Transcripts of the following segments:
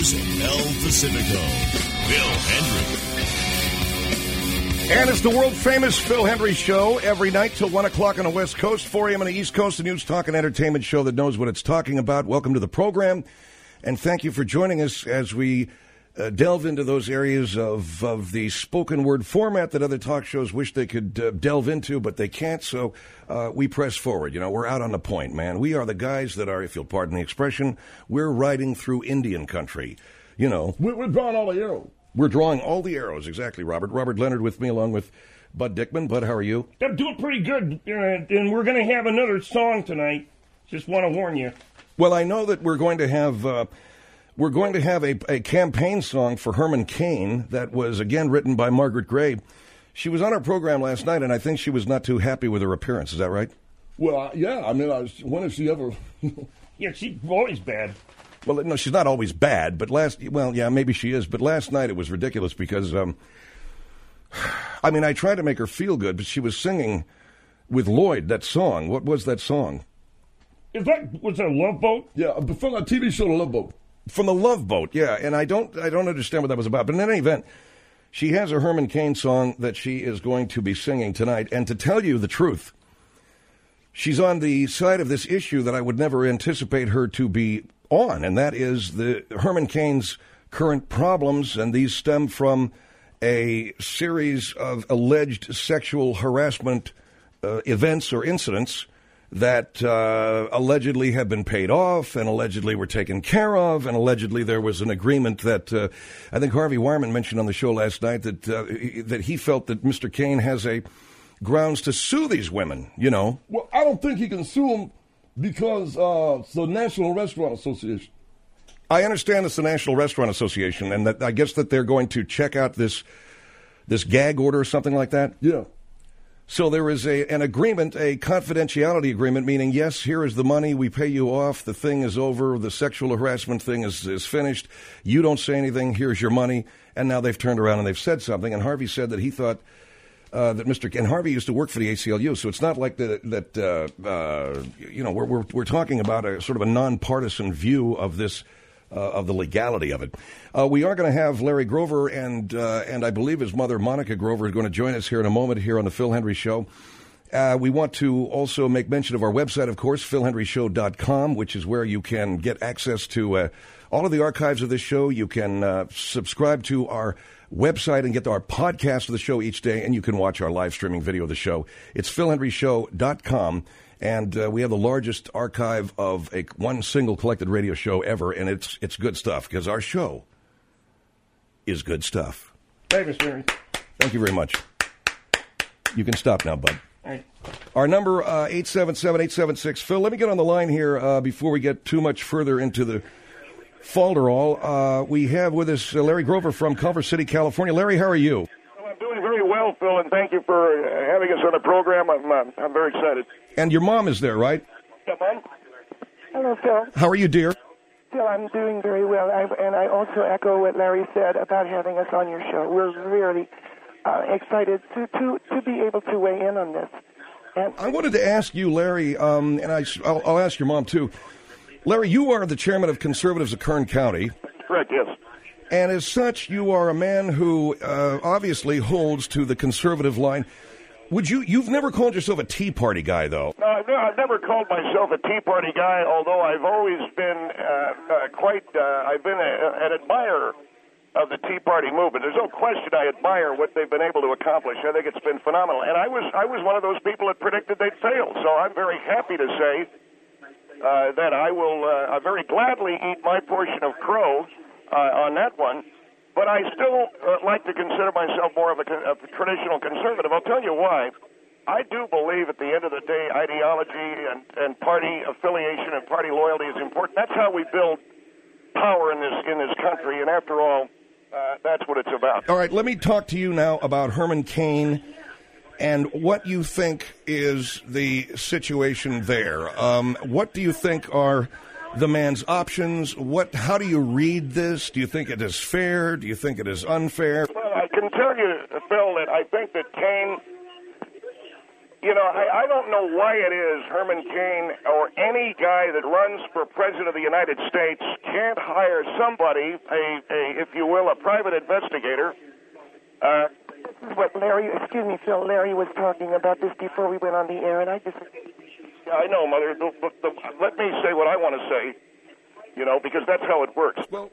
Introducing El Pacifico, Phil Hendry. And it's the world-famous Phil Hendry Show every night till 1 o'clock on the West Coast, 4 a.m. on the East Coast, the news, talk, and entertainment show that knows what it's talking about. Welcome to the program, and thank you for joining us as we delve into those areas of the spoken word format that other talk shows wish they could delve into, but they can't, so we press forward. You know, we're out on the point, man. We are the guys that are, if you'll pardon the expression, we're riding through Indian country. You know. We're drawing all the arrows. We're drawing all the arrows, exactly, Robert. Robert Leonard with me, along with Bud Dickman. Bud, how are you? I'm doing pretty good, and we're going to have another song tonight. Just want to warn you. Well, I know that we're going to have a campaign song for Herman Cain that was, again, written by Margaret Gray. She was on our program last night, and I think she was not too happy with her appearance. Is that right? Well, yeah. I mean, when has she ever... Yeah, she's always bad. Well, no, she's not always bad, but maybe she is. But last night it was ridiculous because, I mean, I tried to make her feel good, but she was singing with Lloyd, that song. What was that song? Was that Love Boat? Yeah, from that TV show, The Love Boat. From The Love Boat, yeah, and I don't understand what that was about. But in any event, she has a Herman Cain song that she is going to be singing tonight. And to tell you the truth, she's on the side of this issue that I would never anticipate her to be on, and that is the Herman Cain's current problems, and these stem from a series of alleged sexual harassment events or incidents that allegedly have been paid off and allegedly were taken care of, and allegedly there was an agreement that I think Harvey Wireman mentioned on the show last night that he felt that Mr. Cain has a grounds to sue these women, you know. Well, I don't think he can sue them because it's the National Restaurant Association. I understand it's the National Restaurant Association, and that I guess that they're going to check out this gag order or something like that? Yeah. So there is an agreement, a confidentiality agreement, meaning, yes, here is the money, we pay you off, the thing is over, the sexual harassment thing is finished, you don't say anything, here's your money, and now they've turned around and they've said something, and Harvey said that he thought that Mr. and Harvey used to work for the ACLU, so it's not like we're talking about a sort of a nonpartisan view of this, of the legality of it. We are going to have Larry Grover and I believe his mother Monica Grover is going to join us here in a moment here on the Phil Hendry Show. We want to also make mention of our website, of course, philhendryshow.com, which is where you can get access to all of the archives of this show. You can subscribe to our website and get our podcast of the show each day, and you can watch our live streaming video of the show. It's philhendryshow.com, and we have the largest archive of one single collected radio show ever, and it's good stuff, because our show is good stuff. Thank you, Thank you very much. You can stop now, bud. All right. Our number, 877-876-PHIL. Let me get on the line here before we get too much further into the falderall. We have with us Larry Grover from Culver City, California. Larry, how are you? Well, I'm doing very well, Phil, and thank you for having us on the program. I'm very excited. And your mom is there, right? Yeah, Mom? Hello, Phil. How are you, dear? Phil, I'm doing very well, and I also echo what Larry said about having us on your show. We're really excited to be able to weigh in on this. And I wanted to ask you, Larry, and I'll ask your mom, too. Larry, you are the chairman of Conservatives of Kern County. Correct, yes. And as such, you are a man who obviously holds to the conservative line. You've never called yourself a Tea Party guy, though? No, I've never called myself a Tea Party guy, although I've always been I've been an admirer of the Tea Party movement. There's no question I admire what they've been able to accomplish. I think it's been phenomenal. And I was one of those people that predicted they'd fail, so I'm very happy to say that I will very gladly eat my portion of crow on that one, but I still like to consider myself more of a traditional conservative. I'll tell you why. I do believe at the end of the day ideology and party affiliation and party loyalty is important. That's how we build power in this country, and after all, that's what it's about. All right, let me talk to you now about Herman Cain and what you think is the situation there. What do you think are the man's options? How do you read this? Do you think it is fair? Do you think it is unfair? Well, I can tell you, Phil, that I think that Cain You know, I don't know why it is Herman Cain or any guy that runs for president of the United States can't hire somebody, if you will, a private investigator. This is what excuse me, Phil, Larry was talking about this before we went on the air, and I just... Yeah, I know, Mother. Let me say what I want to say, you know, because that's how it works. Well,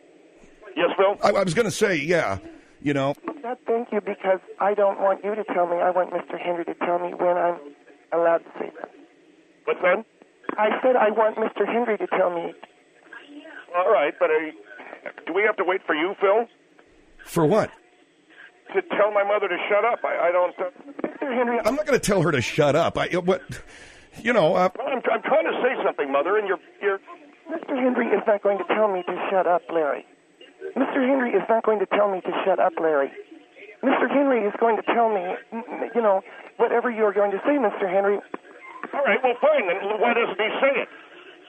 yes, Phil? I was going to say, yeah, you know. God, thank you, because I don't want you to tell me. I want Mr. Henry to tell me when I'm allowed to say that. What's that? I said I want Mr. Henry to tell me. All right, but do we have to wait for you, Phil? For what? To tell my mother to shut up. I don't... Mr. Henry... I'm not going to tell her to shut up. What? You know... Well, I'm trying to say something, Mother, and you're... Mr. Henry is not going to tell me to shut up, Larry. Mr. Henry is not going to tell me to shut up, Larry. Mr. Henry is going to tell me, you know, whatever you're going to say, Mr. Henry. All right, well, fine, then why doesn't he say it?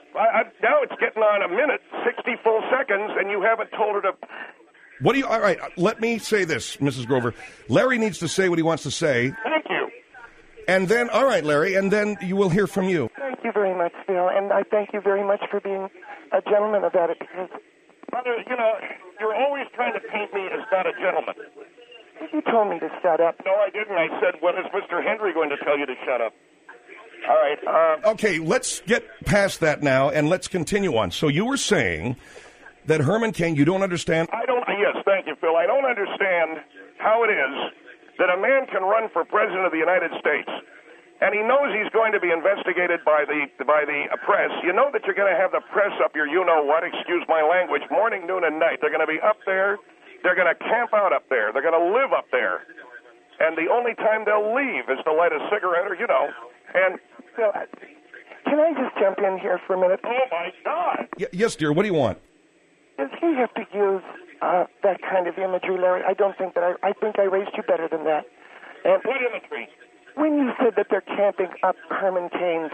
Now it's getting on a minute, 60 full seconds, and you haven't told her to... What do you... All right, let me say this, Mrs. Grover. Larry needs to say what he wants to say. Thank you. And then, all right, Larry, and then you will hear from you. Thank you very much, Phil, and I thank you very much for being a gentleman about it, because... Mother, you know, you're always trying to paint me as not a gentleman. You told me to shut up. No, I didn't. I said, what is Mr. Henry going to tell you to shut up? All right. Okay, let's get past that now, and let's continue on. So you were saying that Herman Cain, you don't understand... Yes, thank you, Phil. I don't understand how it is that a man can run for president of the United States, and he knows he's going to be investigated by the press. You know that you're going to have the press up your you-know-what, excuse my language, morning, noon, and night. They're going to be up there. They're going to camp out up there. They're going to live up there. And the only time they'll leave is to light a cigarette or, you know, and... Phil, can I just jump in here for a minute? Oh, my God. Yes, dear, what do you want? Does he have to use that kind of imagery, Larry? I don't think that I think I raised you better than that. And what imagery? When you said that they're camping up Herman Cain's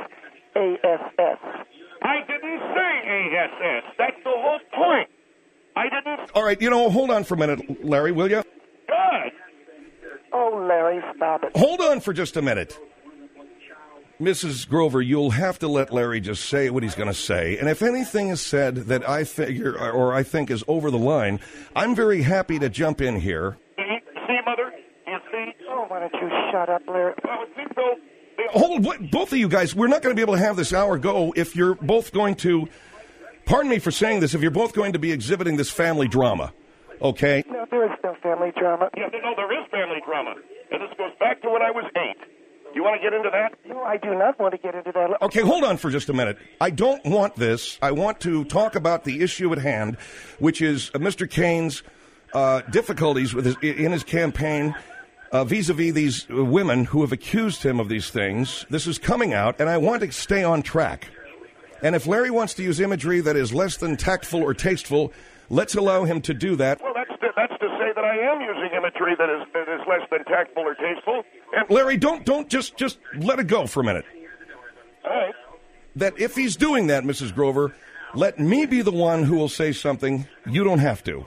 ASS. I didn't say ASS. That's the whole point. I didn't... All right, you know, hold on for a minute, Larry, will you? God. Oh, Larry, stop it. Hold on for just a minute. Mrs. Grover, you'll have to let Larry just say what he's going to say. And if anything is said that I figure or I think is over the line, I'm very happy to jump in here. See, Mother? You see? Oh, why don't you shut up, Larry? Hold, both of you guys, we're not going to be able to have this hour go if you're both going to, pardon me for saying this, if you're both going to be exhibiting this family drama, okay? No, there is no family drama. Yeah, no, there is family drama. And this goes back to when I was 8. You want to get into that? No, I do not want to get into that. Okay, hold on for just a minute. I don't want this. I want to talk about the issue at hand, which is Mr. Cain's difficulties with in his campaign vis-a-vis these women who have accused him of these things. This is coming out, and I want to stay on track. And if Larry wants to use imagery that is less than tactful or tasteful, let's allow him to do that. Well, that's to say that I am using imagery that is less than tactful or tasteful. And Larry, don't just let it go for a minute. All right. That if he's doing that, Mrs. Grover, let me be the one who will say something. You don't have to.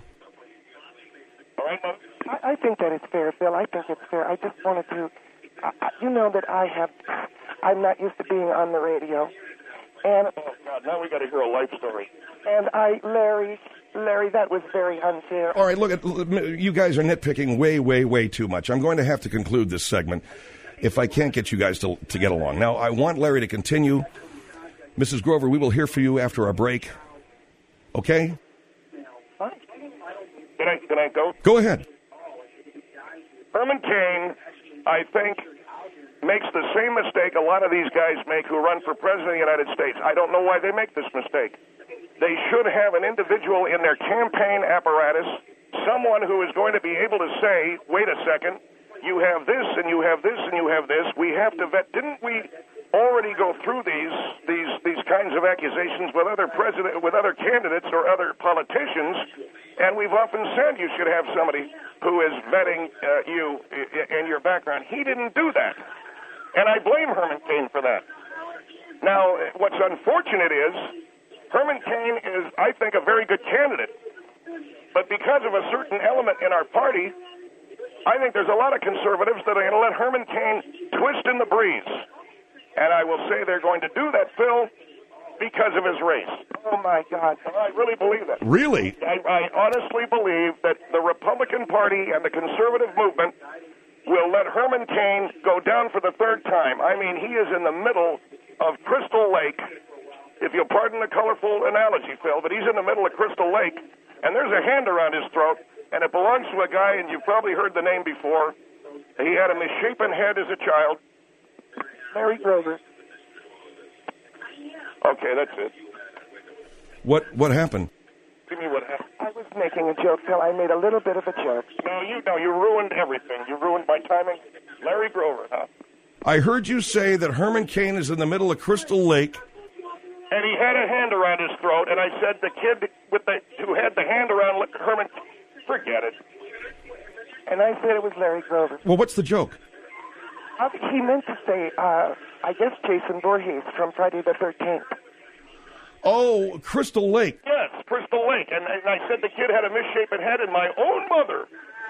All right, Mother. I think that it's fair, Phil. I think it's fair. I just wanted to... you know that I'm not used to being on the radio. And oh, God, now we got to hear a life story. And Larry, that was very unfair. All right, look, you guys are nitpicking way too much. I'm going to have to conclude this segment if I can't get you guys to get along. Now, I want Larry to continue. Mrs. Grover, we will hear from you after our break. Okay? Fine. Can I go? Go ahead. Herman Cain, I think, makes the same mistake a lot of these guys make who run for president of the United States. I don't know why they make this mistake. They should have an individual in their campaign apparatus, someone who is going to be able to say, wait a second, you have this and you have this and you have this. We have to vet. Didn't we already go through these kinds of accusations with other candidates or other politicians? And we've often said you should have somebody who is vetting you and your background. He didn't do that. And I blame Herman Cain for that. Now, what's unfortunate is Herman Cain is, I think, a very good candidate. But because of a certain element in our party I think there's a lot of conservatives that are going to let Herman Cain twist in the breeze. And I will say they're going to do that, Phil, because of his race. Oh, my God. I really believe that. Really? I honestly believe that the Republican Party and the conservative movement will let Herman Cain go down for the third time. I mean, he is in the middle of Crystal Lake, if you'll pardon the colorful analogy, Phil, but he's in the middle of Crystal Lake, and there's a hand around his throat, and it belongs to a guy, and you've probably heard the name before. He had a misshapen head as a child. Larry Grover. Okay, that's it. What happened? Give me what happened. I was making a joke, Phil. I made a little bit of a joke. No, you ruined everything. You ruined my timing. Larry Grover, huh? I heard you say that Herman Cain is in the middle of Crystal Lake. And he had a hand around his throat, and I said the kid who had the hand around Herman, forget it. And I said it was Larry Grover. Well, what's the joke? He meant to say, I guess Jason Voorhees from Friday the 13th. Oh, Crystal Lake. Yes, Crystal Lake. And I said the kid had a misshapen head, and my own mother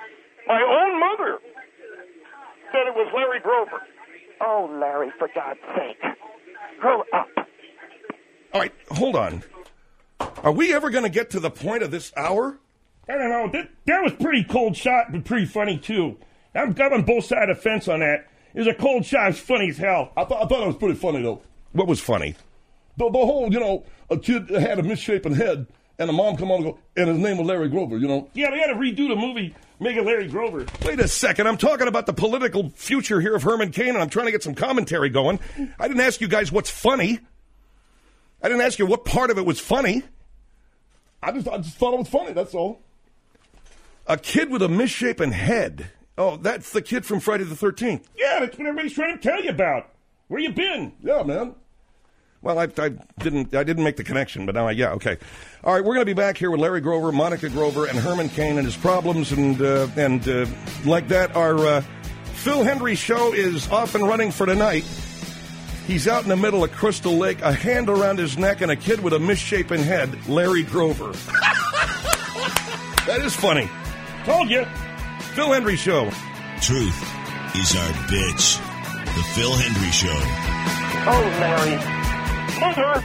said it was Larry Grover. Oh, Larry, for God's sake. Grow up. All right, hold on. Are we ever going to get to the point of this hour? I don't know. That was pretty cold shot, but pretty funny, too. I'm on both sides of the fence on that. It was a cold shot. It's funny as hell. I thought it was pretty funny, though. What was funny? The whole, a kid had a misshapen head, and the mom come on and go, and his name was Larry Grover, Yeah, they had to redo the movie, make it Larry Grover. Wait a second. I'm talking about the political future here of Herman Cain, and I'm trying to get some commentary going. I didn't ask you guys what's funny. I didn't ask you what part of it was funny. I just thought it was funny, that's all. A kid with a misshapen head. Oh, that's the kid from Friday the 13th. Yeah, that's what everybody's trying to tell you about. Where you been? Yeah, man. Well, I didn't make the connection, but now yeah, okay. All right, we're going to be back here with Larry Grover, Monica Grover, and Herman Cain and his problems, and like that, our Phil Hendrie show is off and running for tonight. He's out in the middle of Crystal Lake, a hand around his neck, and a kid with a misshapen head, Larry Grover. That is funny. Told you. Phil Hendrie Show. Truth is our bitch. The Phil Hendrie Show. Oh, Larry. Mother!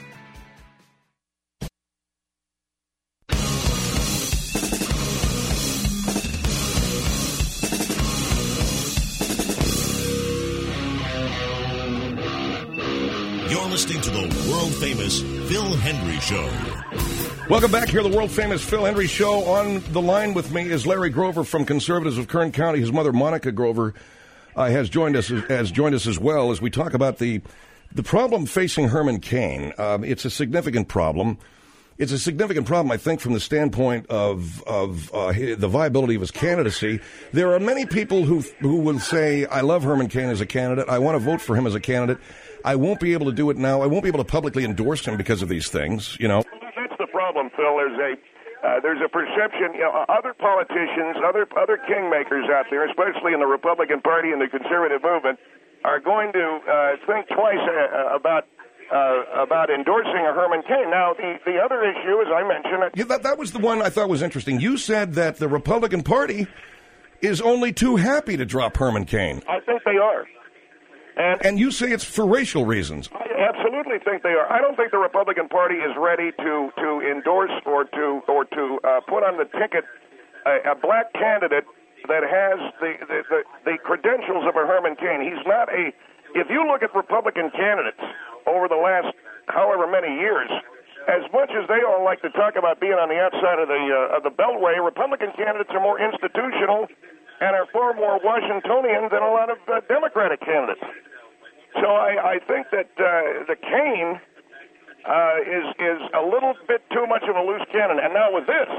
You're listening to the world-famous Phil Hendrie Show. Welcome back here, the world-famous Phil Hendrie Show. On the line with me is Larry Grover from Conservatives of Kern County. His mother, Monica Grover, has joined us as well as we talk about the problem facing Herman Cain. It's a significant problem. It's a significant problem, I think, from the standpoint of the viability of his candidacy. There are many people who will say, I love Herman Cain as a candidate. I want to vote for him as a candidate. I won't be able to do it now. I won't be able to publicly endorse him because of these things, That's the problem, Phil. There's a perception, other politicians, other kingmakers out there, especially in the Republican Party and the conservative movement, are going to think twice about endorsing a Herman Cain. Now, the other issue, as I mentioned... that was the one I thought was interesting. You said that the Republican Party is only too happy to drop Herman Cain. I think they are. And you say it's for racial reasons. I absolutely think they are. I don't think the Republican Party is ready to endorse or to put on the ticket a black candidate that has the credentials of a Herman Cain. He's not a... If you look at Republican candidates over the last however many years, as much as they all like to talk about being on the outside of the Beltway, Republican candidates are more institutional and are far more Washingtonian than a lot of Democratic candidates. So I think that the Cain is a little bit too much of a loose cannon. And now with this,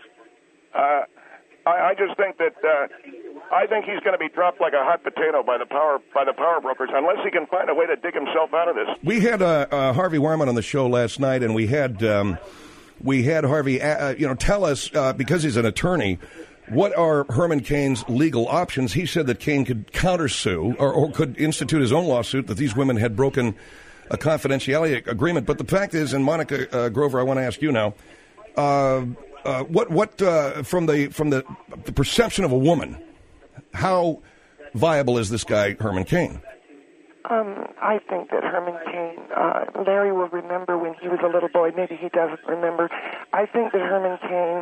I just think that I think he's going to be dropped like a hot potato by the power brokers unless he can find a way to dig himself out of this. We had Harvey Wyman on the show last night, and we had Harvey tell us because he's an attorney. What are Herman Cain's legal options? He said that Cain could countersue or could institute his own lawsuit that these women had broken a confidentiality agreement. But the fact is, and Monica Grover, I want to ask you now, what from the perception of a woman, how viable is this guy, Herman Cain? I think that Herman Cain, Larry will remember when he was a little boy. Maybe he doesn't remember. I think that Herman Cain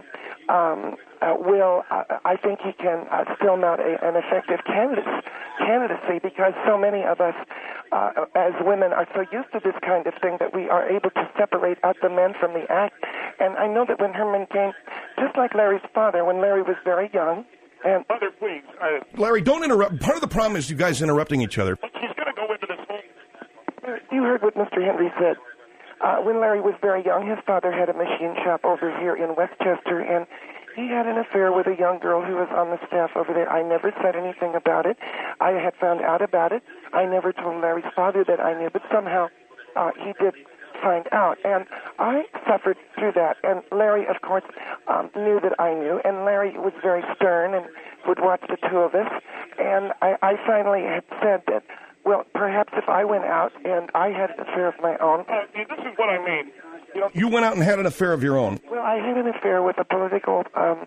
I think he can still mount an effective candidacy because so many of us as women are so used to this kind of thing that we are able to separate out the men from the act. And I know that when Herman Cain, just like Larry's father, when Larry was very young, and Mother, please. Larry, don't interrupt. Part of the problem is you guys interrupting each other. She's going to go into this whole... You heard what Mr. Henry said. When Larry was very young, his father had a machine shop over here in Westchester, and he had an affair with a young girl who was on the staff over there. I never said anything about it. I had found out about it. I never told Larry's father that I knew, but somehow he did find out. And I suffered through that. And Larry, of course, knew that I knew. And Larry was very stern and would watch the two of us. And I finally had said that, well, perhaps if I went out and I had an affair of my own. This is what I mean. You went out and had an affair of your own. Well, I had an affair with a political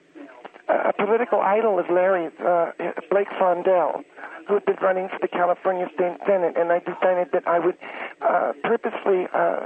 idol of Larry's, Blake Fondell, who had been running for the California State Senate, and I decided that I would purposely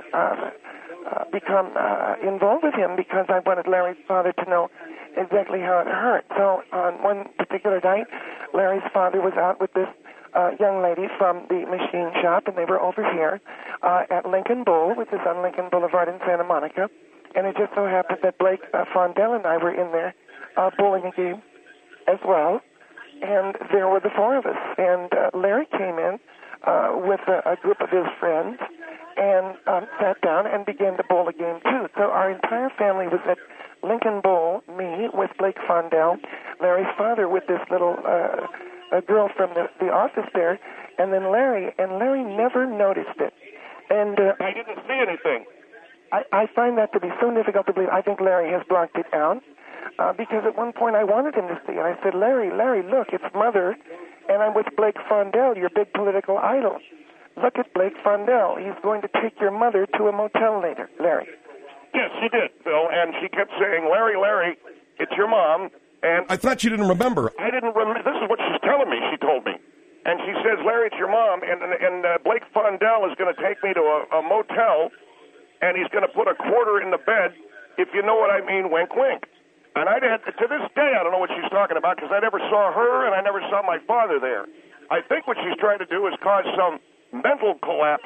become involved with him because I wanted Larry's father to know exactly how it hurt. So on one particular night, Larry's father was out with this young lady from the machine shop, and they were over here at Lincoln Bowl, which is on Lincoln Boulevard in Santa Monica. And it just so happened that Blake Fondell and I were in there bowling a game as well. And there were the four of us. And Larry came in with a group of his friends and sat down and began to bowl a game too. So our entire family was at Lincoln Bowl, me with Blake Fondell, Larry's father with this little a girl from the office there, and then Larry, and Larry never noticed it. And I didn't see anything. I find that to be so difficult to believe. I think Larry has blocked it out because at one point I wanted him to see it. I said, Larry, look, it's Mother, and I'm with Blake Fondell, your big political idol. Look at Blake Fondell. He's going to take your mother to a motel later, Larry. Yes, she did, Phil, and she kept saying, Larry, it's your mom. And I thought you didn't remember. I didn't remember. This is what she's telling me, she told me. And she says, Larry, it's your mom, and Blake Fondell is going to take me to a motel, and he's going to put a quarter in the bed, if you know what I mean, wink, wink. And to this day, I don't know what she's talking about, because I never saw her, and I never saw my father there. I think what she's trying to do is cause some mental collapse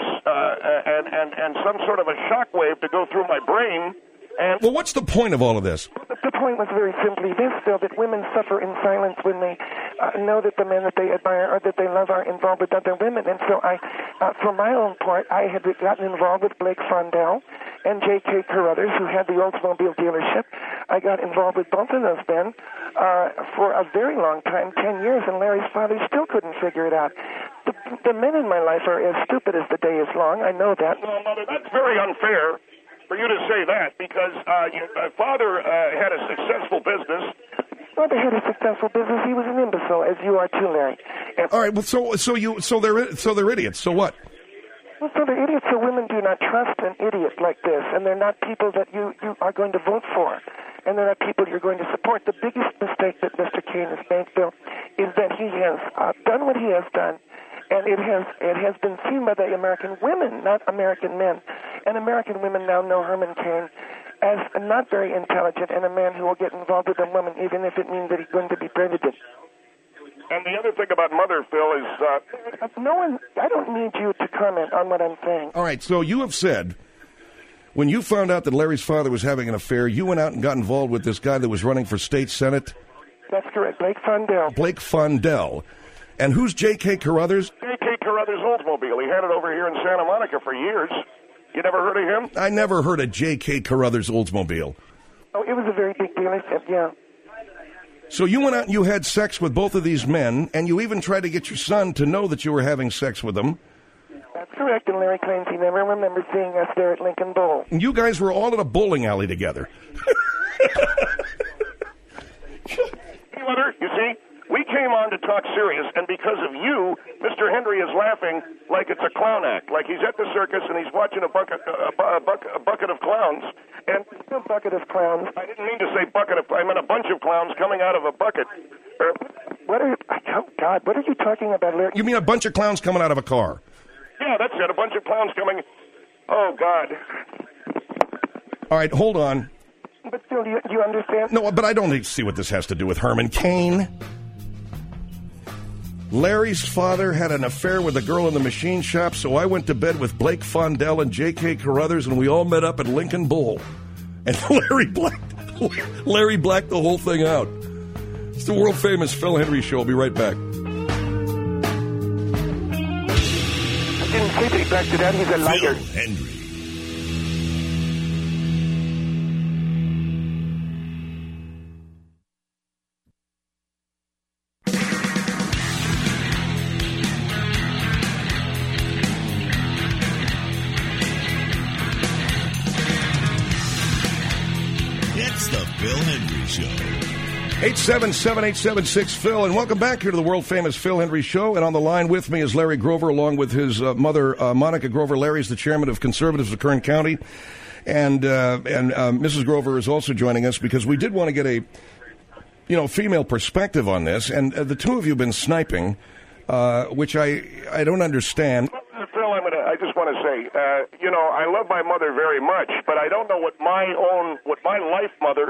and some sort of a shockwave to go through my brain. And well, what's the point of all of this? The point was very simply this, Phil, that women suffer in silence when they know that the men that they admire or that they love are involved with other women. And so I, for my own part, I had gotten involved with Blake Fondell and J.K. Carruthers, who had the Oldsmobile dealership. I got involved with both of those men for a very long time, 10 years, and Larry's father still couldn't figure it out. The men in my life are as stupid as the day is long. I know that. Well, Mother, that's very unfair for you to say that, because your father had a successful business. Father had a successful business. He was an imbecile, as you are too, Larry. And all right. Well, so they're idiots. So what? Well, so they're idiots. So women do not trust an idiot like this, and they're not people that you are going to vote for, and they're not people you're going to support. The biggest mistake that Mr. Cain has made, Bill, is that he has done what he has done. And it has been seen by the American women, not American men. And American women now know Herman Cain as not very intelligent and a man who will get involved with a woman even if it means that he's going to be credited. And the other thing about Mother, Phil, is... I don't need you to comment on what I'm saying. All right, so you have said, when you found out that Larry's father was having an affair, you went out and got involved with this guy that was running for state senate? That's correct, Blake Fondell. Blake Fondell. And who's J.K. Carruthers? J.K. Carruthers Oldsmobile. He had it over here in Santa Monica for years. You never heard of him? I never heard of J.K. Carruthers Oldsmobile. Oh, it was a very big dealership, yeah. So you went out and you had sex with both of these men, and you even tried to get your son to know that you were having sex with them. That's correct, and Larry claims he never remembers seeing us there at Lincoln Bowl. And you guys were all at a bowling alley together. Mother, you see? We came on to talk serious, and because of you, Mr. Henry is laughing like it's a clown act, like he's at the circus and he's watching a bucket of clowns. And a bucket of clowns. I didn't mean to say bucket of. I meant a bunch of clowns coming out of a bucket. What are? Oh, God, what are you talking about, Larry? You mean a bunch of clowns coming out of a car? Yeah, that's it. A bunch of clowns coming. Oh, God. All right, hold on. But Phil, do you understand? No, but I don't see what this has to do with Herman Cain. Larry's father had an affair with a girl in the machine shop, so I went to bed with Blake Fondell and J.K. Carruthers, and we all met up at Lincoln Bowl. And Larry blacked the whole thing out. It's the world-famous Phil Hendrie Show. I'll be right back. I didn't say that he blacked it out. He's a liar. Phil Hendrie. It's the Phil Hendrie Show. 877-876-PHIL, and welcome back here to the world-famous Phil Hendrie Show. And on the line with me is Larry Grover, along with his mother, Monica Grover. Larry's the chairman of Conservatives of Kern County. And Mrs. Grover is also joining us because we did want to get a, female perspective on this. And the two of you have been sniping, which I don't understand. Phil, I just want to say, I love my mother very much, but I don't know what my life mother.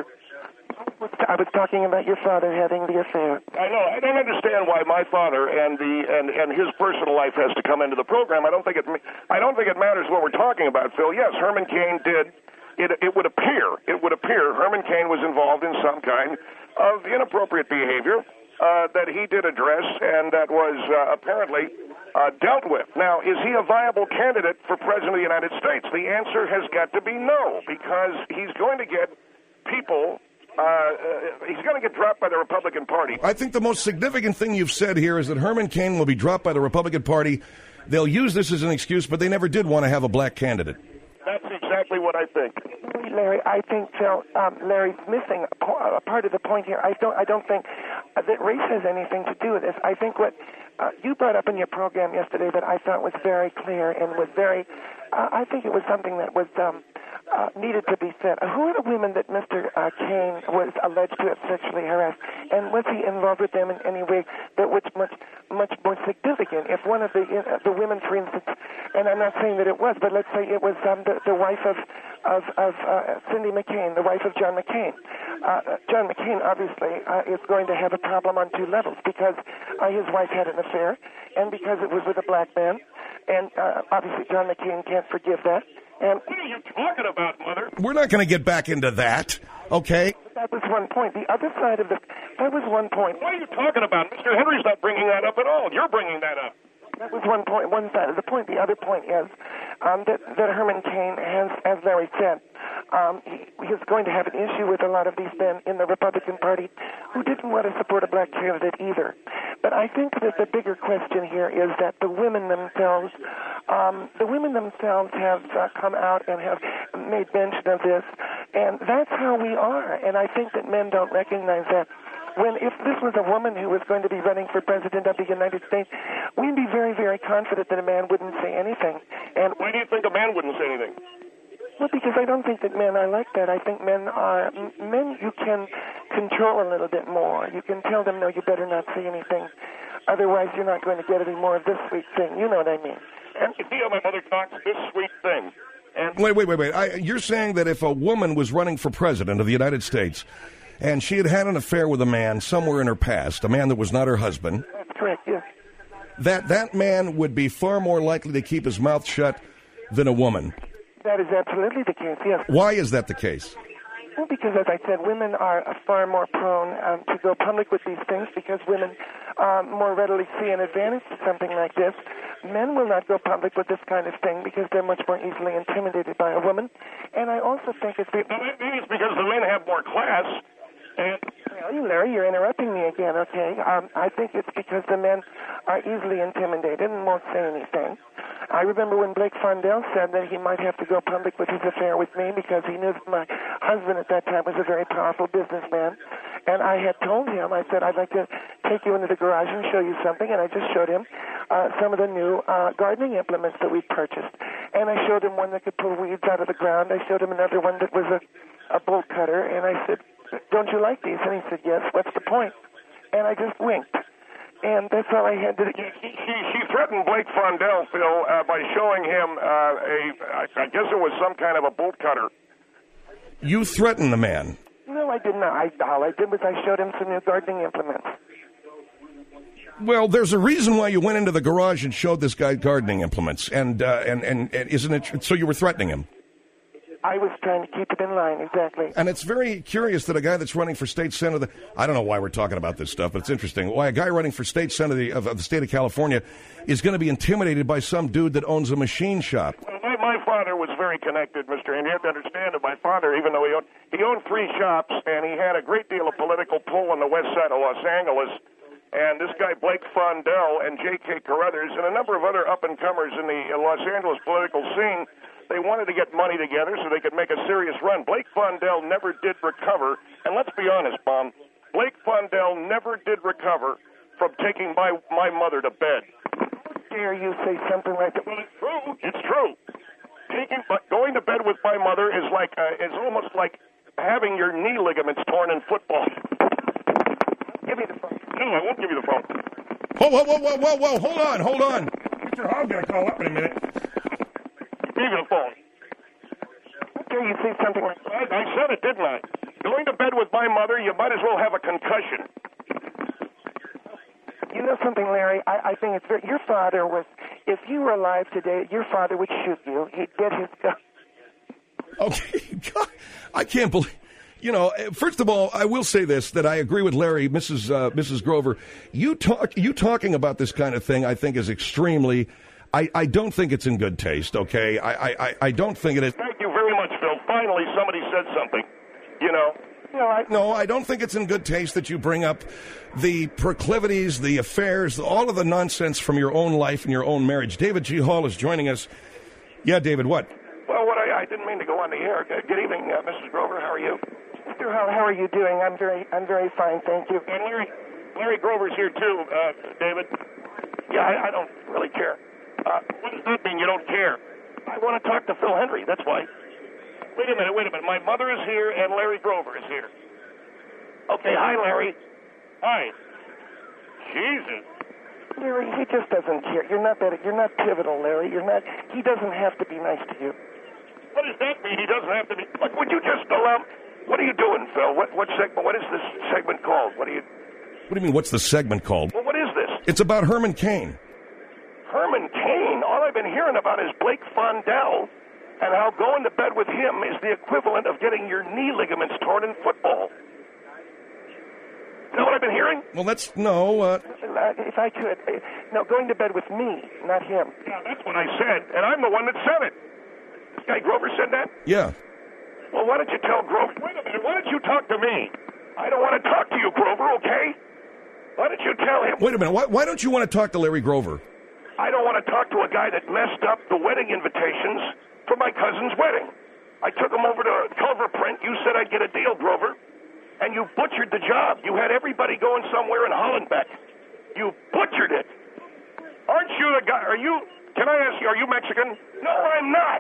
I was talking about your father having the affair. I know. I don't understand why my father and his personal life has to come into the program. I don't think it matters what we're talking about, Phil. Yes, Herman Cain did. It would appear Herman Cain was involved in some kind of inappropriate behavior that he did address, and that was apparently dealt with. Now, is he a viable candidate for President of the United States? The answer has got to be no, because he's going to get people. He's going to get dropped by the Republican Party. I think the most significant thing you've said here is that Herman Cain will be dropped by the Republican Party. They'll use this as an excuse, but they never did want to have a black candidate. That's exactly what I think. Larry, I think Phil, Larry's missing a part of the point here. I don't think that race has anything to do with this. I think what you brought up in your program yesterday that I thought was very clear and was very, I think it was something that was needed to be said. Who are the women that Mr. Cain was alleged to have sexually harassed, and was he involved with them in any way that was much more significant? If one of the women, for instance, and I'm not saying that it was, but let's say it was the wife of Cindy McCain, the wife of John McCain. John McCain obviously is going to have a problem on two levels because his wife had an affair, and because it was with a black man, and obviously John McCain can't forgive that. And what are you talking about, Mother? We're not going to get back into that, okay? That was one point. The other side of that was one point. What are you talking about? Mr. Henry's not bringing that up at all. You're bringing that up. That was one point, one side of the point. The other point is that Herman Cain has, as Larry said, he's going to have an issue with a lot of these men in the Republican Party who didn't want to support a black candidate either. But I think that the bigger question here is that the women themselves have come out and have made mention of this, and that's how we are. And I think that men don't recognize that. If this was a woman who was going to be running for president of the United States, we'd be very, very confident that a man wouldn't say anything. And why do you think a man wouldn't say anything? Well, because I don't think that men are like that. I think men you can control a little bit more. You can tell them, no, you better not say anything. Otherwise, you're not going to get any more of this sweet thing. You know what I mean? And you see how my mother talks, this sweet thing. And Wait. You're saying that if a woman was running for president of the United States and she had an affair with a man somewhere in her past, a man that was not her husband. That's correct, yes. That man would be far more likely to keep his mouth shut than a woman. That is absolutely the case, yes. Why is that the case? Well, because, as I said, women are far more prone to go public with these things because women more readily see an advantage to something like this. Men will not go public with this kind of thing because they're much more easily intimidated by a woman. And I also think it's... maybe it's because the men have more class. Well, Larry, you're interrupting me again, okay? I think it's because the men are easily intimidated and won't say anything. I remember when Blake Fondell said that he might have to go public with his affair with me because he knew that my husband at that time was a very powerful businessman. And I had told him, I said, I'd like to take you into the garage and show you something. And I just showed him some of the new gardening implements that we'd purchased. And I showed him one that could pull weeds out of the ground. I showed him another one that was a bolt cutter. And I said, don't you like these? And he said, yes. What's the point? And I just winked. And that's all I had to do. She threatened Blake Fondell, Phil, by showing him I guess it was some kind of a bolt cutter. You threatened the man. No, I did not. All I did was I showed him some new gardening implements. Well, there's a reason why you went into the garage and showed this guy gardening implements, and isn't it? So you were threatening him. I was trying to keep it in line, exactly. And it's very curious that a guy that's running for state senator, I don't know why we're talking about this stuff, but it's interesting, why a guy running for state senator of the state of California is going to be intimidated by some dude that owns a machine shop. Well, my father was very connected, Mr. And you have to understand that my father, even though he owned 3 shops, and he had a great deal of political pull on the west side of Los Angeles. And this guy, Blake Fondell, and J.K. Carruthers, and a number of other up-and-comers in the Los Angeles political scene, they wanted to get money together so they could make a serious run. Blake Fondell never did recover. And let's be honest, Mom, Blake Fondell never did recover from taking my mother to bed. Dare you say something like that? Well, it's true. It's true. Going to bed with my mother is almost like having your knee ligaments torn in football. Give me the phone. No, I won't give you the phone. Whoa, hold on. Mr. Hall's going to call up in a minute. Give you the phone. Dare you say something like that? I said it, didn't I? Going to bed with my mother, you might as well have a concussion. You know something, Larry? I think it's very... Your father was... If you were alive today, your father would shoot you. He'd get his gun. Okay, God, I can't believe... You know, first of all, I will say this, that I agree with Larry, Mrs. Grover. You talking about this kind of thing, I think, is extremely... I don't think it's in good taste, okay? I don't think it is. Thank you very much, Phil. Finally, somebody said something, you know. No, I don't think it's in good taste that you bring up the proclivities, the affairs, all of the nonsense from your own life and your own marriage. David G. Hall is joining us. Yeah, David, what? Well, I didn't mean to go on the air. Good evening, Mrs. Grover. How are you? Mr. Hall, how are you doing? I'm very fine, thank you. And Larry Grover's here too, David. Yeah, I don't really care. What does that mean, you don't care? I want to talk to Phil Hendry, that's why. Wait a minute. My mother is here and Larry Grover is here. Okay, hi, Larry. Hi. Jesus. Larry, he just doesn't care. You're not pivotal, Larry. He doesn't have to be nice to you. What does that mean? He doesn't have to be. Look, would you just allow? What are you doing, Phil? What segment? What is this segment called? What do you mean? What's the segment called? Well, what is this? It's about Herman Cain. Herman Cain? All I've been hearing about is Blake Fondell, and how going to bed with him is the equivalent of getting your knee ligaments torn in football. You know what I've been hearing? Well, that's no. If I could, no, going to bed with me, not him. Yeah, that's what I said, and I'm the one that said it. This guy Grover said that? Yeah. Well, why don't you tell Grover? Wait a minute. Why don't you talk to me? I don't want to talk to you, Grover. Okay? Why don't you tell him? Wait a minute. Why don't you want to talk to Larry Grover? I don't want to talk to a guy that messed up the wedding invitations for my cousin's wedding. I took him over to Culver Print. You said I'd get a deal, Grover. And you butchered the job. You had everybody going somewhere in Hollenbeck. You butchered it. Aren't you the guy? Can I ask you, are you Mexican? No, I'm not.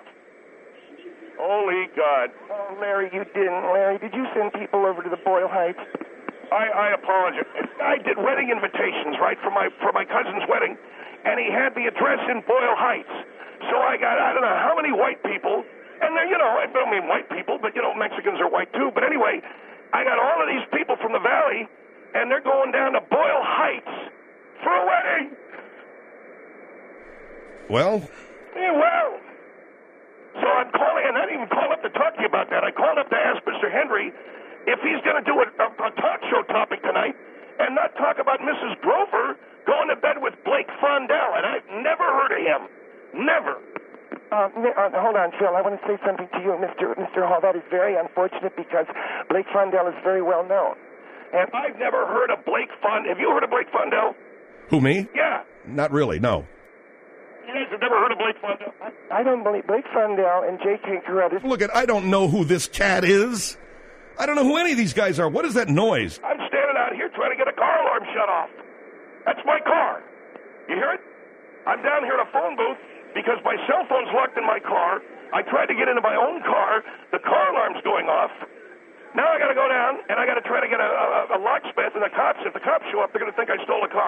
Holy God. Oh, Larry, you didn't. Larry, did you send people over to the Boyle Heights? I apologize. I did wedding invitations, right, for my cousin's wedding, and he had the address in Boyle Heights. So I got, I don't know how many white people, and they're, I don't mean white people, but, Mexicans are white too. But anyway, I got all of these people from the valley, and they're going down to Boyle Heights for a wedding. Well? Yeah, well. So I'm calling, and I didn't even call up to talk to you about that. I called up to ask Mr. Hendry if he's going to do a talk show topic tonight and not talk about Mrs. Grover going to bed with Blake Fondell, and I've never heard of him. Never. Hold on, Phil. I want to say something to you, Mr. Hall. That is very unfortunate because Blake Fondell is very well known. And I've never heard of Blake Fondell. Have you heard of Blake Fondell? Who, me? Yeah. Not really, no. You guys have never heard of Blake Fondell? I don't believe Blake Fondell and J.K. Carruthers. Look, I don't know who this cat is. I don't know who any of these guys are. What is that noise? I'm standing out here trying to get a car alarm shut off. That's my car. You hear it? I'm down here in a phone booth because my cell phone's locked in my car. I tried to get into my own car. The car alarm's going off. Now I got to go down, and I got to try to get a locksmith, and if the cops show up, they're going to think I stole a car.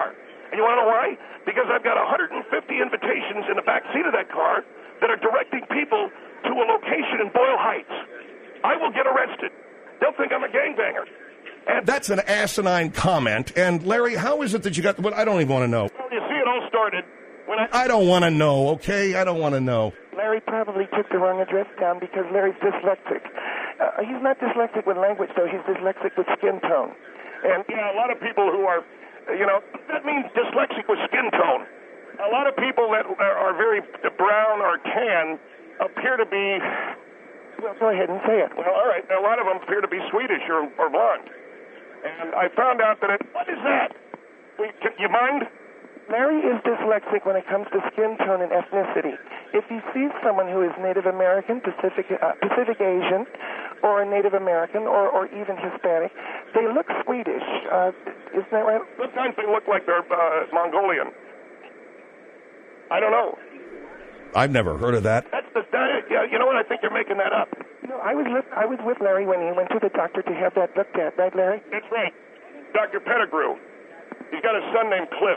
And you want to know why? Because I've got 150 invitations in the back seat of that car that are directing people to a location in Boyle Heights. I will get arrested. They'll think I'm a gangbanger. And That's an asinine comment. And, Larry, how is it that you got... Well, I don't even want to know. well, you see, it all started when I don't want to know, okay? I don't want to know. Larry probably took the wrong address down because Larry's dyslexic. He's not dyslexic with language, though. He's dyslexic with skin tone. And, a lot of people who are, that means dyslexic with skin tone. A lot of people that are very brown or tan appear to be... Well, go ahead and say it. Well, all right. A lot of them appear to be Swedish or blonde. And I found out that what is that? You mind? Larry is dyslexic when it comes to skin tone and ethnicity. If he sees someone who is Native American, Pacific Asian, or Native American, or even Hispanic, they look Swedish. Isn't that right? Sometimes they look like they're Mongolian. I don't know. I've never heard of that. You know what? I think you're making that up. No, I was with Larry when he went to the doctor to have that looked at, right, Larry? That's right. Dr. Pettigrew. He's got a son named Cliff.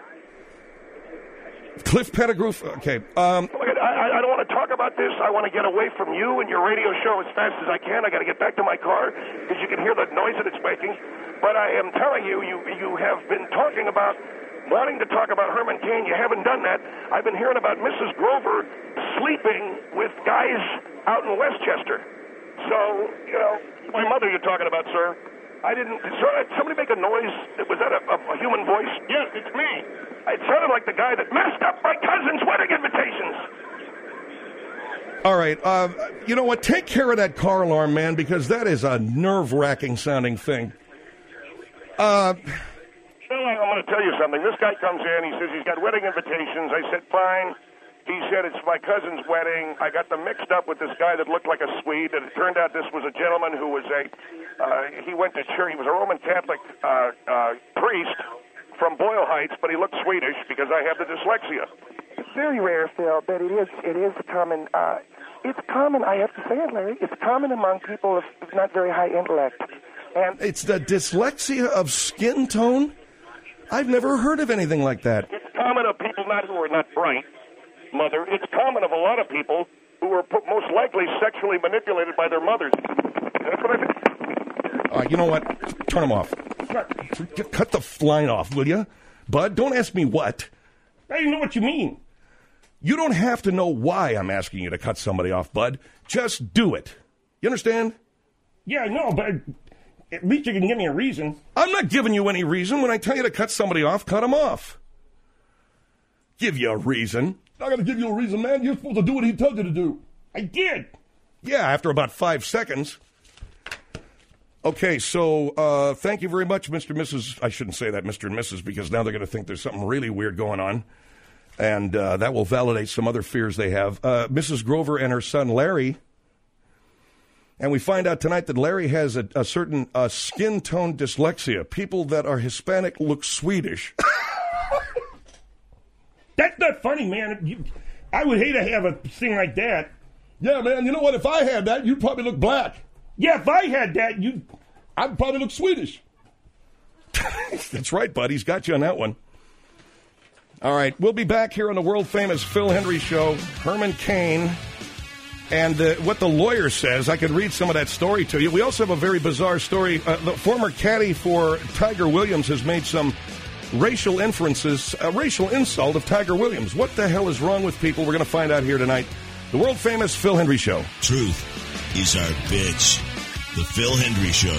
Cliff Pettigrew? Okay. I don't want to talk about this. I want to get away from you and your radio show as fast as I can. I got to get back to my car because you can hear the noise that it's making. But I am telling you, you have been talking about wanting to talk about Herman Cain. You haven't done that. I've been hearing about Mrs. Grover sleeping with guys out in Westchester. So, my mother you're talking about, sir. Somebody make a noise. Was that a human voice? Yes, it's me. It sounded like the guy that messed up my cousin's wedding invitations. All right. You know what? Take care of that car alarm, man, because that is a nerve-wracking sounding thing. I'm going to tell you something. This guy comes in. He says he's got wedding invitations. I said, fine. He said, it's my cousin's wedding. I got them mixed up with this guy that looked like a Swede, and it turned out this was a gentleman who was he went to church. He was a Roman Catholic priest from Boyle Heights, but he looked Swedish because I have the dyslexia. It's very rare, Phil, but it is common. It's common, I have to say it, Larry. It's common among people of not very high intellect. And it's the dyslexia of skin tone? I've never heard of anything like that. It's common of people who are not bright, Mother. It's common of a lot of people who are most likely sexually manipulated by their mothers. That's what I think. You know what? Turn them off. Cut the line off, will you? Bud, don't ask me what. I don't know what you mean. You don't have to know why I'm asking you to cut somebody off, Bud. Just do it. You understand? Yeah, I know, but at least you can give me a reason. I'm not giving you any reason. When I tell you to cut somebody off, cut them off. Give you a reason. I got to give you a reason, man. You're supposed to do what he tells you to do. I did. Yeah, after about 5 seconds. Okay, so thank you very much, Mr. and Mrs. I shouldn't say that, Mr. and Mrs., because now they're going to think there's something really weird going on. And that will validate some other fears they have. Mrs. Grover and her son, Larry. And we find out tonight that Larry has a certain skin tone dyslexia. People that are Hispanic look Swedish. That's not funny, man. I would hate to have a thing like that. Yeah, man, you know what? If I had that, you'd probably look black. Yeah, if I had that, I'd probably look Swedish. That's right, bud. He's got you on that one. All right, we'll be back here on the world-famous Phil Hendrie Show. Herman Cain and what the lawyer says. I could read some of that story to you. We also have a very bizarre story. The former caddy for Tiger Williams has made some racial inferences, a racial insult of Tiger Williams. What the hell is wrong with people? We're going to find out here tonight. The world-famous Phil Hendrie Show. Truth is our bitch. The Phil Hendrie Show.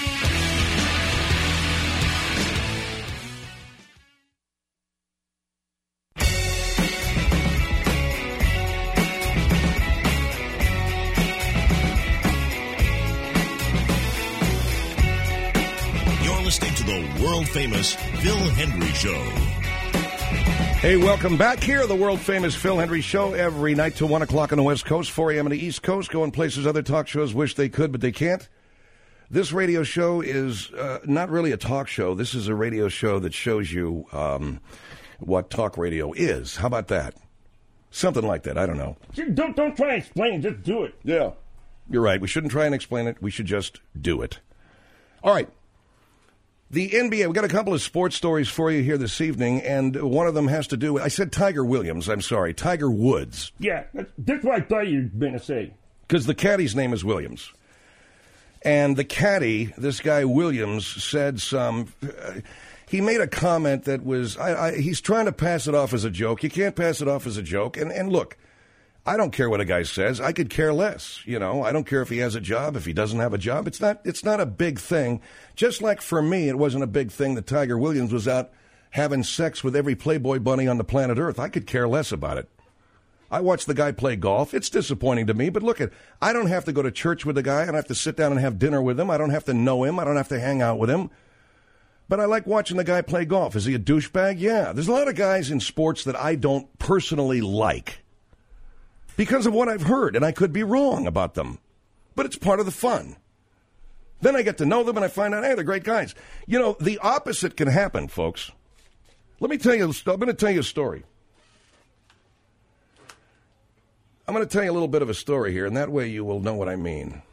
You're listening to the world-famous Phil Hendrie Show. Hey, welcome back here, the world-famous Phil Hendrie Show, every night till 1 o'clock on the West Coast, 4 a.m. on the East Coast, going places other talk shows wish they could, but they can't. This radio show is not really a talk show. This is a radio show that shows you what talk radio is. How about that? Something like that. I don't know. Don't try and explain it. Just do it. Yeah. You're right. We shouldn't try and explain it. We should just do it. All right. The NBA, we've got a couple of sports stories for you here this evening, and one of them has to do with, I said Tiger Williams, I'm sorry, Tiger Woods. Yeah, that's what I thought you were going to say. Because the caddy's name is Williams. And the caddy, this guy Williams, said he made a comment that was, he's trying to pass it off as a joke. You can't pass it off as a joke. And look, I don't care what a guy says. I could care less. You know, I don't care if he has a job, if he doesn't have a job. It's not a big thing. Just like for me, it wasn't a big thing that Tiger Williams was out having sex with every Playboy bunny on the planet Earth. I could care less about it. I watched the guy play golf. It's disappointing to me, but look I don't have to go to church with the guy. I don't have to sit down and have dinner with him. I don't have to know him. I don't have to hang out with him. But I like watching the guy play golf. Is he a douchebag? Yeah. There's a lot of guys in sports that I don't personally like because of what I've heard, and I could be wrong about them. But it's part of the fun. Then I get to know them, and I find out, hey, they're great guys. You know, the opposite can happen, folks. I'm going to tell you a story. I'm going to tell you a little bit of a story here, and that way you will know what I mean.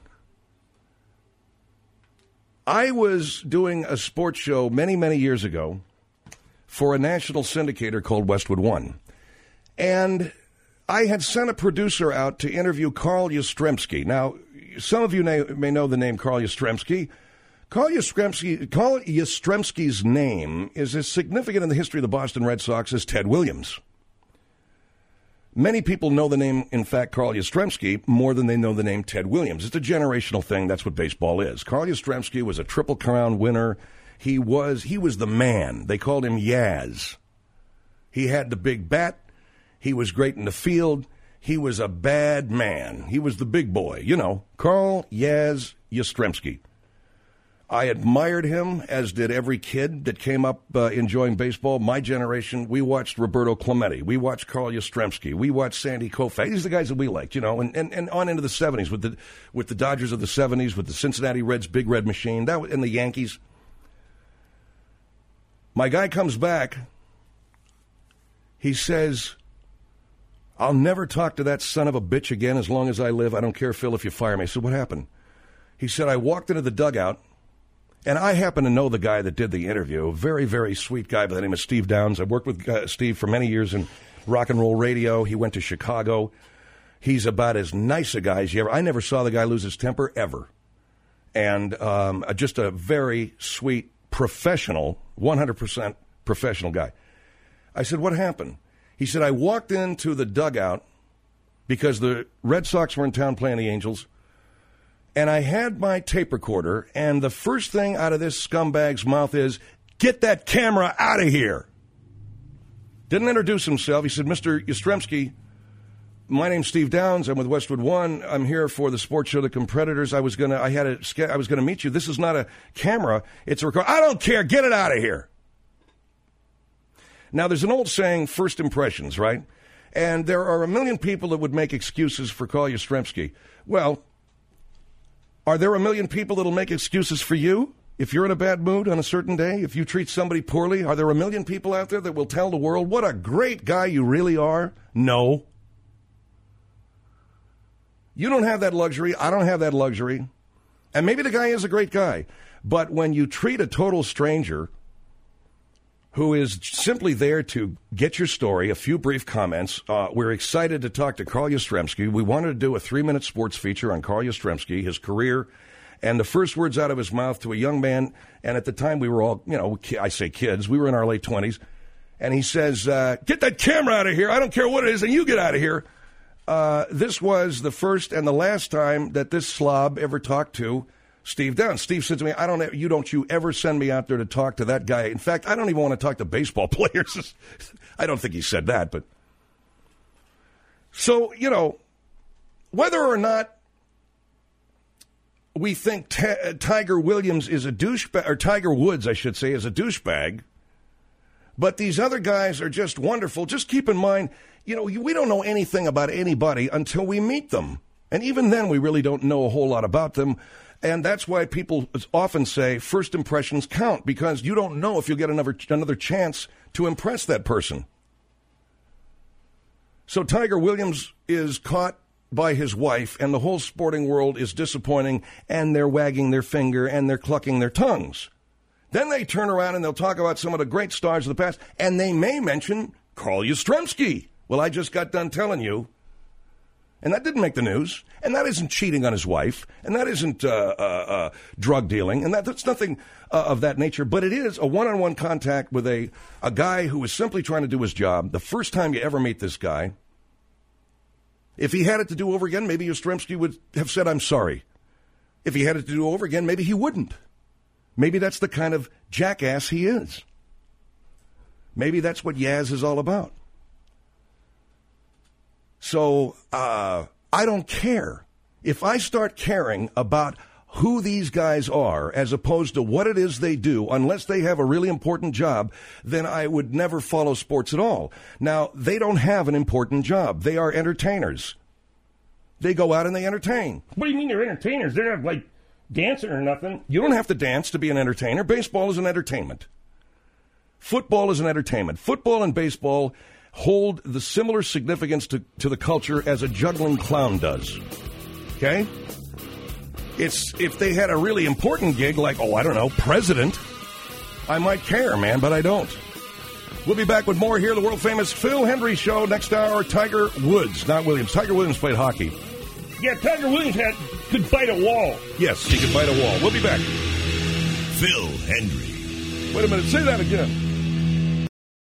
I was doing a sports show many, many years ago for a national syndicator called Westwood One. And I had sent a producer out to interview Carl Yastrzemski. Now, some of you may know the name Carl Yastrzemski. Carl Yastrzemski's name is as significant in the history of the Boston Red Sox as Ted Williams. Many people know the name, in fact, Carl Yastrzemski, more than they know the name Ted Williams. It's a generational thing. That's what baseball is. Carl Yastrzemski was a Triple Crown winner. He was the man. They called him Yaz. He had the big bat. He was great in the field. He was a bad man. He was the big boy. You know, Carl Yaz Yastrzemski. I admired him, as did every kid that came up enjoying baseball. My generation, we watched Roberto Clemente. We watched Carl Yastrzemski. We watched Sandy Koufax. These are the guys that we liked, you know, and on into the 70s with the Dodgers of the 70s, with the Cincinnati Reds, Big Red Machine, and the Yankees. My guy comes back. He says, I'll never talk to that son of a bitch again as long as I live. I don't care, Phil, if you fire me. I said, what happened? He said, I walked into the dugout. And I happen to know the guy that did the interview, a very, very sweet guy by the name of Steve Downs. I worked with Steve for many years in rock and roll radio. He went to Chicago. He's about as nice a guy as you ever. I never saw the guy lose his temper, ever. And just a very sweet, professional, 100% professional guy. I said, what happened? He said, I walked into the dugout because the Red Sox were in town playing the Angels. And I had my tape recorder, and the first thing out of this scumbag's mouth is, get that camera out of here. Didn't introduce himself. He said, Mr. Yastrzemski, my name's Steve Downs. I'm with Westwood One. I'm here for the sports show, The Competitors. I was going to meet you. This is not a camera. It's a recorder. I don't care. Get it out of here. Now, there's an old saying, first impressions, right? And there are a million people that would make excuses for Carl Yastrzemski. Well, are there a million people that'll make excuses for you if you're in a bad mood on a certain day? If you treat somebody poorly, are there a million people out there that will tell the world what a great guy you really are? No. You don't have that luxury. I don't have that luxury. And maybe the guy is a great guy. But when you treat a total stranger who is simply there to get your story, a few brief comments. We're excited to talk to Carl Yastrzemski. We wanted to do a 3-minute sports feature on Carl Yastrzemski, his career, and the first words out of his mouth to a young man, and at the time we were all, you know, I say kids, we were in our late 20s, and he says, get that camera out of here. I don't care what it is, and you get out of here. This was the first and the last time that this slob ever talked to Steve Downs. Steve said to me, don't you ever send me out there to talk to that guy. In fact, I don't even want to talk to baseball players. I don't think he said that, but. So, you know, whether or not we think Tiger Williams is a douchebag, or Tiger Woods, I should say, is a douchebag, but these other guys are just wonderful. Just keep in mind, you know, we don't know anything about anybody until we meet them. And even then, we really don't know a whole lot about them. And that's why people often say first impressions count, because you don't know if you'll get another chance to impress that person. So Tiger Williams is caught by his wife, and the whole sporting world is disappointing, and they're wagging their finger and they're clucking their tongues. Then they turn around and they'll talk about some of the great stars of the past, and they may mention Carl Yastrzemski. Well, I just got done telling you. And that didn't make the news. And that isn't cheating on his wife. And that isn't drug dealing. And that's nothing of that nature. But it is a one-on-one contact with a guy who is simply trying to do his job. The first time you ever meet this guy, if he had it to do over again, maybe Yastrzemski would have said, I'm sorry. If he had it to do over again, maybe he wouldn't. Maybe that's the kind of jackass he is. Maybe that's what Yaz is all about. So I don't care. If I start caring about who these guys are as opposed to what it is they do, unless they have a really important job, then I would never follow sports at all. Now, they don't have an important job. They are entertainers. They go out and they entertain. What do you mean they're entertainers? They're not, like, dancing or nothing. You don't have to dance to be an entertainer. Baseball is an entertainment. Football is an entertainment. Football and baseball hold the similar significance to the culture as a juggling clown does. Okay? It's if they had a really important gig like, I don't know, president, I might care, man, but I don't. We'll be back with more here, the world-famous Phil Hendrie Show. Next hour, Tiger Woods, not Williams. Tiger Williams played hockey. Yeah, Tiger Williams could bite a wall. Yes, he could bite a wall. We'll be back. Phil Hendrie. Wait a minute, say that again.